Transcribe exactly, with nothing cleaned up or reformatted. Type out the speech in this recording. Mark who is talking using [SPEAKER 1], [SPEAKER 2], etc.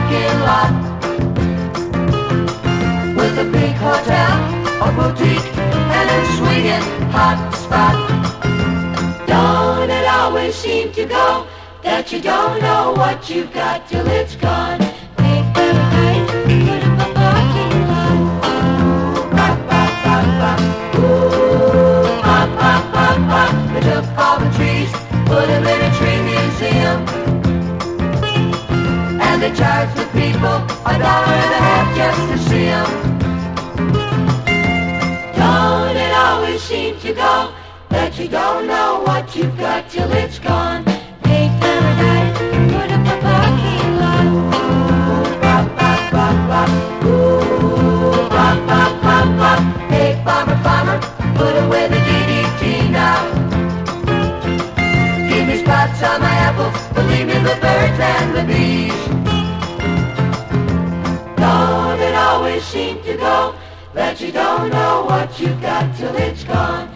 [SPEAKER 1] parking lot with a big hotel, a boutique, and a swinging hot spot. Don't it always seem to go that you don't know what you've got till it's gone? Big paradise, put up a parking lot. Ooh, bop, bop, bop, bop. Ooh, bop, bop, bop, bop. They took all the trees, put them in a tree museum, and they charged the people a dollar and a half just to see them. Don't it always seem to go that you don't know what you've got till it's gone? Big paradise, put up a parking lot. Ooh, bop, bop, bop, bop. Ooh, bop, bop, bop, bop. Hey, farmer, farmer, put away the D D T now. Give me spots on my apples, believe me, the birds and the bees. Don't it always seem to go that you don't know what you've got till it's gone?